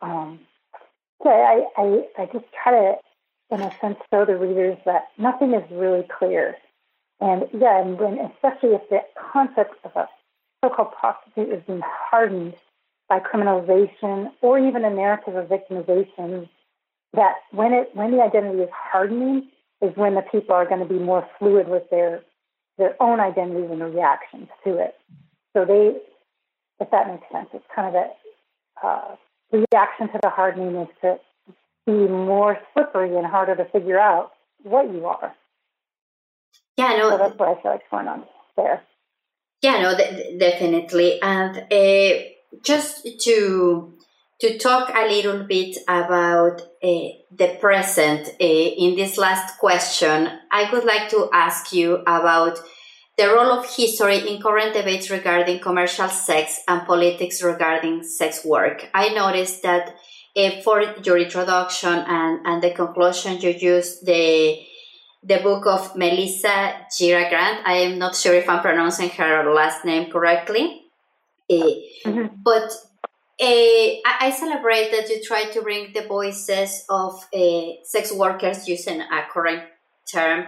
I just try to, in a sense, show the readers that nothing is really clear. And especially if the concept of a so-called prostitute is being hardened by criminalization or even a narrative of victimization, that when the identity is hardening is when the people are going to be more fluid with their own identities and reactions to it. So if that makes sense, it's kind of a reaction to the hardening is to be more slippery and harder to figure out what you are.
Yeah, no.
So that's what I feel like going on there.
Yeah, no, definitely. And just to talk a little bit about the present, in this last question, I would like to ask you about the role of history in current debates regarding commercial sex and politics regarding sex work. I noticed that for your introduction and the conclusion, you used the book of Melissa Gira Grant. I am not sure if I'm pronouncing her last name correctly. But I celebrate that you try to bring the voices of sex workers, using a correct term,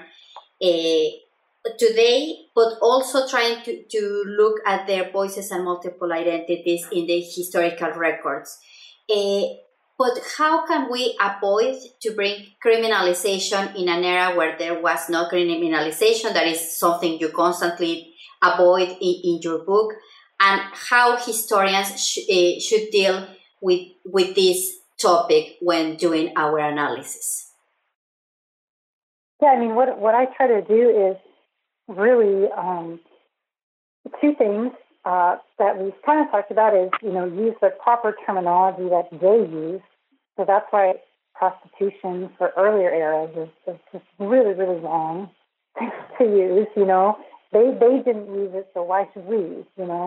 today, but also trying to look at their voices and multiple identities in the historical records. But how can we avoid to bring criminalization in an era where there was no criminalization? That is something you constantly avoid in your book. And how historians should deal with this topic when doing our analysis.
Yeah, I mean, what I try to do is really two things that we've kind of talked about is, use the proper terminology that they use. So that's why prostitution for earlier eras is just really, really wrong to use, They didn't use it, so why should we,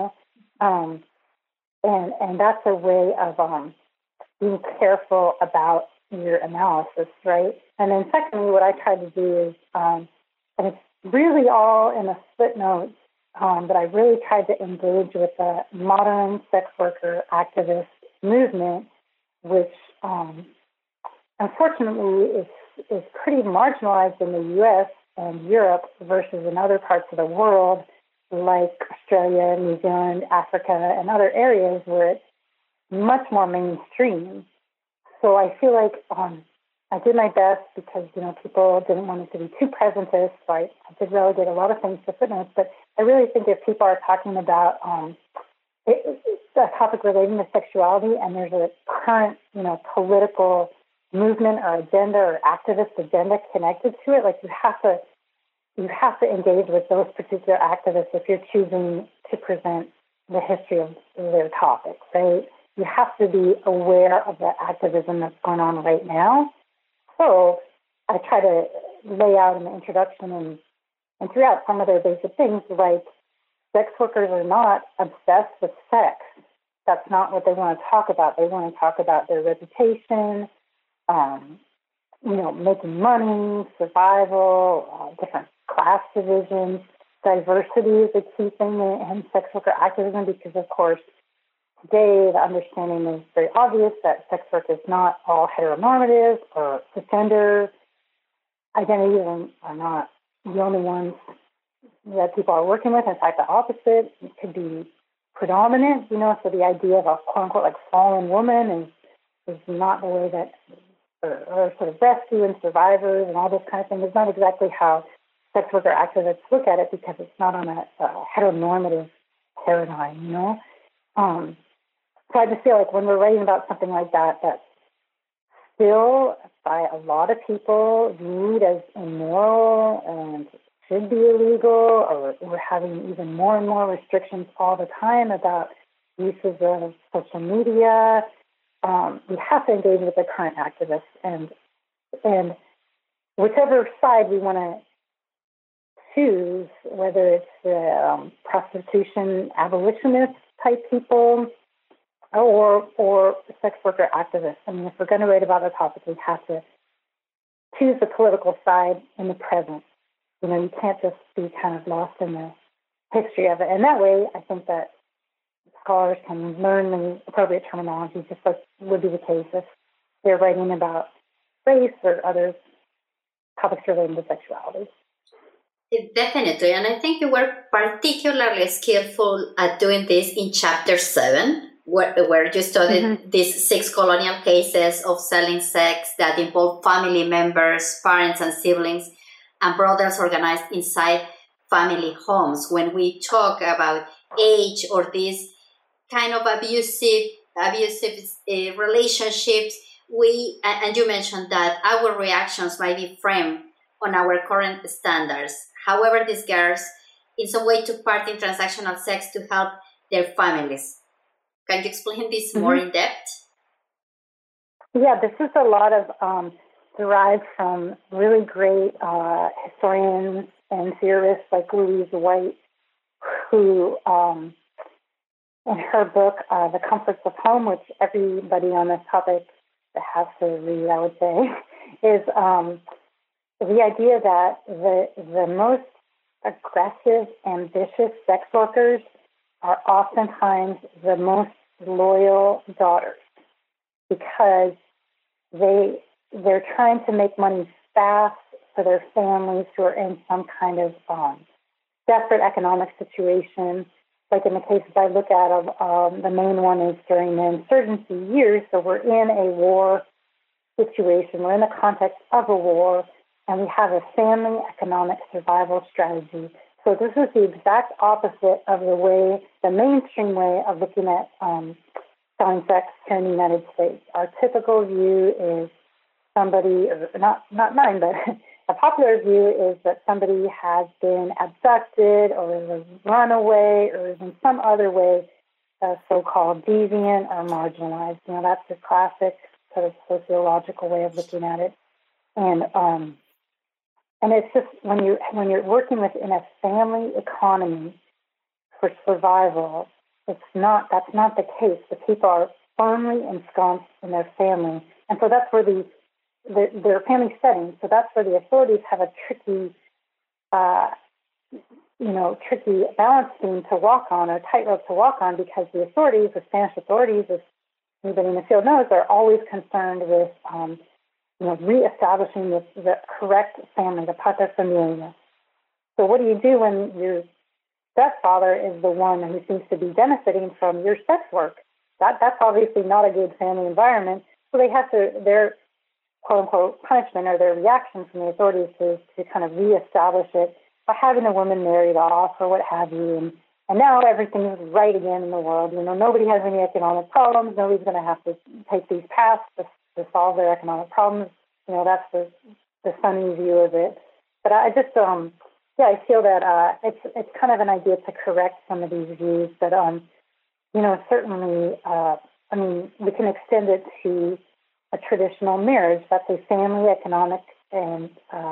And that's a way of being careful about your analysis, right? And then secondly, what I try to do is, and it's really all in a footnote, but I really tried to engage with the modern sex worker activist movement, which unfortunately is pretty marginalized in the U.S. and Europe versus in other parts of the world, like Australia, New Zealand, Africa, and other areas where it's much more mainstream. So I feel like I did my best because, people didn't want it to be too presentist. So I did relegate a lot of things to footnotes. But I really think if people are talking about a topic relating to sexuality and there's a current, political movement or agenda or activist agenda connected to it, like you have to engage with those particular activists if you're choosing to present the history of their topic, right? You have to be aware of the activism that's going on right now. So I try to lay out in the introduction and throughout some of their basic things, like sex workers are not obsessed with sex. That's not what they want to talk about. They want to talk about their reputation, making money, survival, different class divisions. Diversity is a key thing in sex worker activism because, of course, today the understanding is very obvious that sex work is not all heteronormative or cisgender identities are not the only ones that people are working with. In fact, the opposite. It could be predominant, so the idea of a quote-unquote like fallen woman is not the way that, or sort of rescue and survivors and all this kind of thing is not exactly how sex worker activists look at it because it's not on a heteronormative paradigm, So I just feel like when we're writing about something like that, that's still by a lot of people viewed as immoral and should be illegal, or we're having even more and more restrictions all the time about uses of social media, we have to engage with the current activists and whichever side we want to choose, whether it's the prostitution abolitionist type people or sex worker activists. I mean, if we're going to write about the topic, we have to choose the political side in the present. You can't just be kind of lost in the history of it. And that way, I think that scholars can learn the appropriate terminology, just like would be the case if they're writing about race or other topics relating to sexuality.
Definitely. And I think you were particularly skillful at doing this in chapter 7, where you studied these 6 colonial cases of selling sex that involve family members, parents and siblings, and brothels organized inside family homes. When we talk about age or these kind of abusive relationships, and you mentioned that our reactions might be framed on our current standards. However, these girls in some way took part in transactional sex to help their families. Can you explain this more in depth?
Yeah, this is a lot of derived from really great historians and theorists like Louise White, who in her book, The Comforts of Home, which everybody on this topic has to read, I would say, is the idea that the most aggressive, ambitious sex workers are oftentimes the most loyal daughters because they're trying to make money fast for their families who are in some kind of desperate economic situation. Like in the cases I look at, the main one is during the insurgency years. So we're in a war situation. We're in the context of a war, and we have a family economic survival strategy. So this is the exact opposite of the mainstream way of looking at selling sex here in the United States. Our typical view is somebody, or not mine, but a popular view is that somebody has been abducted or is a runaway or is in some other way so-called deviant or marginalized. That's the classic sort of sociological way of looking at it. And it's just when you're working within a family economy for survival, that's not the case. The people are firmly ensconced in their family, and so that's where their family setting. So that's where the authorities have a tricky balance beam to walk on, or tightrope to walk on, because the authorities, the Spanish authorities, as anybody in the field knows, are always concerned with reestablishing the correct family, the paterfamilia. So what do you do when your stepfather is the one who seems to be benefiting from your sex work? that's obviously not a good family environment. So they have to, their quote unquote punishment or their reaction from the authorities to kind of reestablish it by having the woman married off or what have you. And now everything is right again in the world. Nobody has any economic problems. Nobody's going to have to take these paths to solve their economic problems. That's the sunny view of it. But I just, I feel that it's kind of an idea to correct some of these views. But, certainly, we can extend it to a traditional marriage. That's a family, economic, and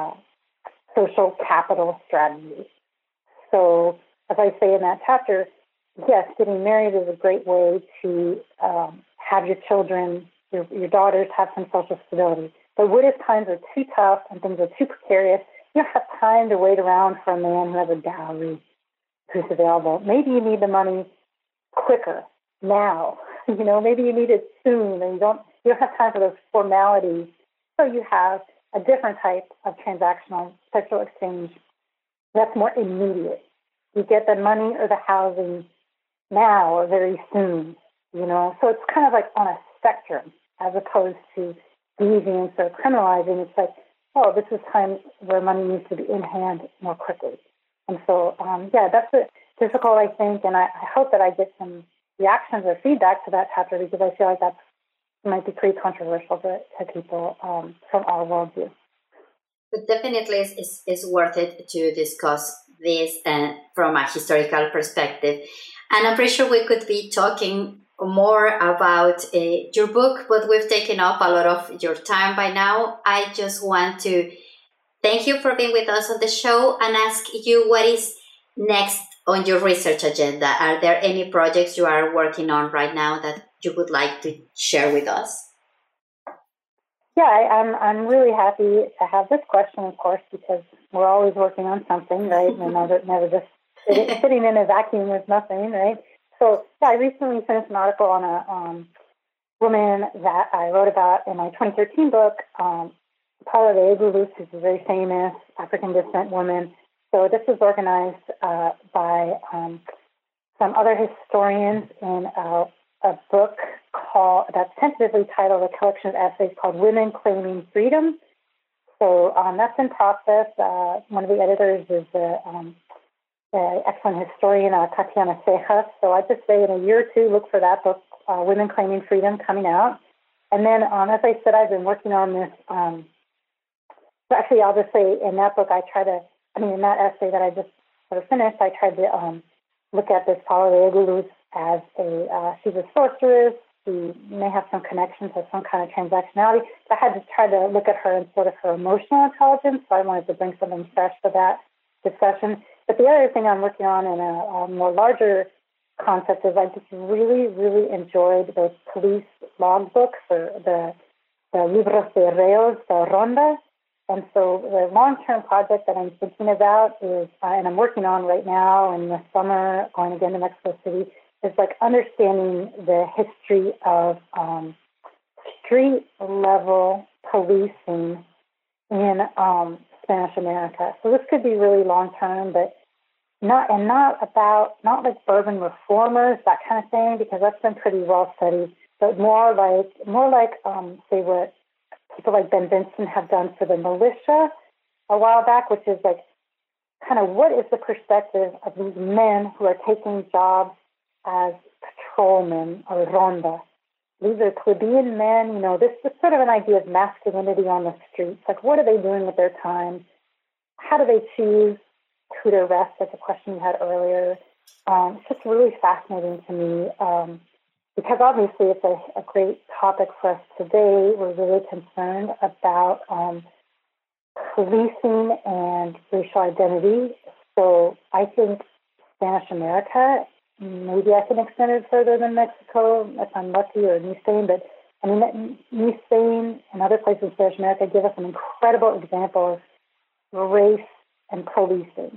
social capital strategy. So, as I say in that chapter, yes, getting married is a great way to have your children, your daughters have some social stability. But what if times are too tough and things are too precarious? You don't have time to wait around for a man who has a dowry who's available. Maybe you need the money quicker, now. Maybe you need it soon, and you don't have time for those formalities. So you have a different type of transactional sexual exchange that's more immediate. You get the money or the housing now or very soon, So it's kind of like on a spectrum as opposed to deviance or criminalizing. It's like, oh, this is time where money needs to be in hand more quickly. And so, that's difficult, I think, and I hope that I get some reactions or feedback to that chapter because I feel like that might be pretty controversial to people from our worldview.
But definitely it's worth it to discuss this from a historical perspective. And I'm pretty sure we could be talking more about your book, but we've taken up a lot of your time by now. I just want to thank you for being with us on the show and ask you what is next on your research agenda. Are there any projects you are working on right now that you would like to share with us?
Yeah, I'm really happy to have this question, of course, because we're always working on something, right? And never just sitting in a vacuum with nothing, right? So, I recently finished an article on a woman that I wrote about in my 2013 book, Paula de Aguiluz, who's a very famous African descent woman. So this was organized by some other historians in a book that's tentatively titled, a collection of essays called Women Claiming Freedom. So that's in process. One of the editors is the excellent historian, Tatiana Cejas. So I'd just say in a year or two, look for that book, Women Claiming Freedom, coming out. And then, as I said, I've been working on this. Actually, I'll just say in that book, in that essay that I just sort of finished, I tried to look at this Paula de Aguiluz as she's a sorceress. She may have some connections to some kind of transactionality. So I had to try to look at her in sort of her emotional intelligence. So I wanted to bring something fresh to that discussion. But the other thing I'm working on in a more larger concept is I just really, really enjoyed those police logbooks or the Libros de Reos, the Ronda. And so the long-term project that I'm thinking about is, and I'm working on right now in the summer, going again to Mexico City, is like understanding the history of street-level policing in Spanish America. So this could be really long-term, but not like urban reformers, that kind of thing, because that's been pretty well studied, but more like say what people like Ben Vinson have done for the militia a while back, which is like kind of what is the perspective of these men who are taking jobs as patrolmen or ronda. These are plebeian men, this is sort of an idea of masculinity on the streets. Like, what are they doing with their time? How do they choose who to arrest? That's a question you had earlier. It's just really fascinating to me because obviously it's a great topic for us today. We're really concerned about policing and racial identity. So I think Spanish America, maybe I can extend it further than Mexico if I'm lucky, or New Spain, but I mean, New Spain and other places in Spanish America give us an incredible example of race and policing,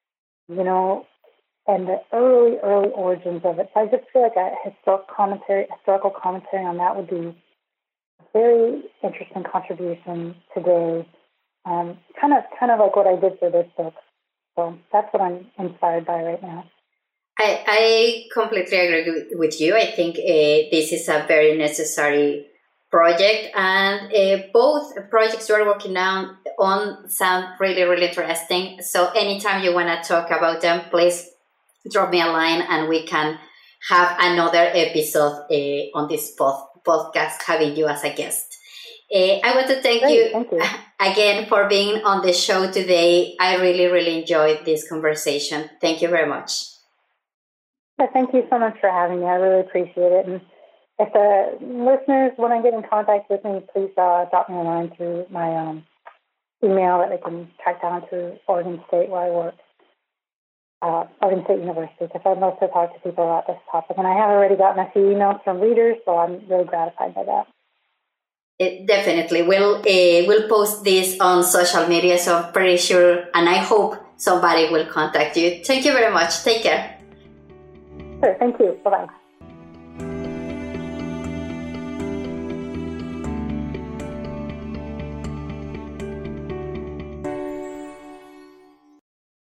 and the early origins of it. So I just feel like a historical commentary on that would be a very interesting contribution today. Kind of like what I did for this book. So that's what I'm inspired by right now.
I completely agree with you. I think this is a very necessary project, and both projects you're working on sound really, really interesting. So anytime you want to talk about them, please drop me a line and we can have another episode on this podcast, having you as a guest. I want to thank you again for being on the show today. I really, really enjoyed this conversation. Thank you very much.
Thank you so much for having me. I really appreciate it. And if the listeners want to get in contact with me, please drop me a line through my email that they can track down through Oregon State, where I work, Oregon State University, because I'd love to talk to people about this topic. And I have already gotten a few emails from readers, so I'm really gratified by that.
Definitely. We'll post this on social media, so I'm pretty sure, and I hope somebody will contact you. Thank you very much. Take care.
Sure. Thank you. Bye-bye.